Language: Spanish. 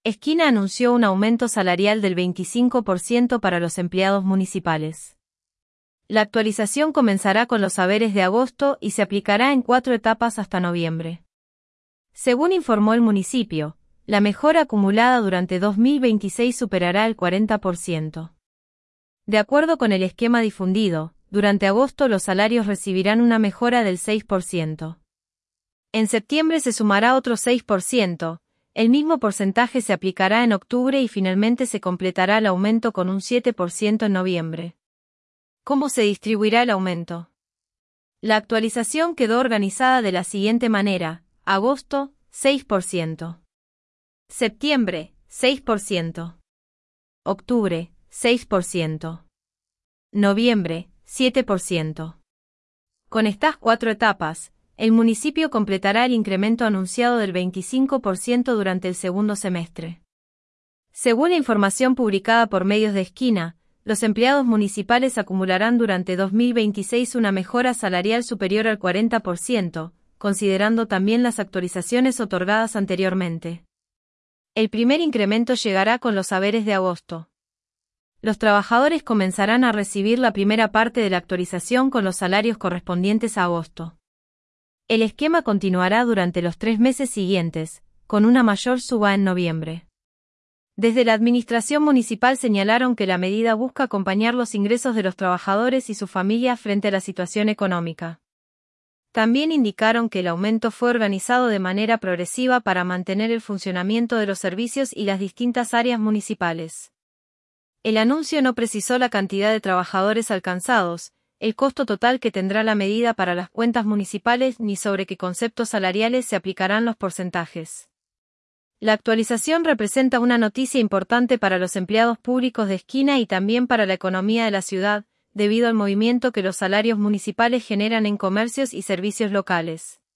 Esquina anunció un aumento salarial del 25% para los empleados municipales. La actualización comenzará con los haberes de agosto y se aplicará en 4 etapas hasta noviembre. Según informó el municipio, la mejora acumulada durante 2026 superará el 40%. De acuerdo con el esquema difundido, durante agosto los salarios recibirán una mejora del 6%. En septiembre se sumará otro 6%, el mismo porcentaje se aplicará en octubre y finalmente se completará el aumento con un 7% en noviembre. ¿Cómo se distribuirá el aumento? La actualización quedó organizada de la siguiente manera: agosto, 6%. Septiembre, 6%. Octubre, 6%. Noviembre, 7%. Con estas 4 etapas, el municipio completará el incremento anunciado del 25% durante el segundo semestre. Según la información publicada por medios de Esquina, los empleados municipales acumularán durante 2026 una mejora salarial superior al 40%, considerando también las actualizaciones otorgadas anteriormente. El primer incremento llegará con los haberes de agosto. Los trabajadores comenzarán a recibir la primera parte de la actualización con los salarios correspondientes a agosto. El esquema continuará durante los 3 meses siguientes, con una mayor suba en noviembre. Desde la administración municipal señalaron que la medida busca acompañar los ingresos de los trabajadores y sus familias frente a la situación económica. También indicaron que el aumento fue organizado de manera progresiva para mantener el funcionamiento de los servicios y las distintas áreas municipales. El anuncio no precisó la cantidad de trabajadores alcanzados, el costo total que tendrá la medida para las cuentas municipales ni sobre qué conceptos salariales se aplicarán los porcentajes. La actualización representa una noticia importante para los empleados públicos de Esquina y también para la economía de la ciudad, debido al movimiento que los salarios municipales generan en comercios y servicios locales.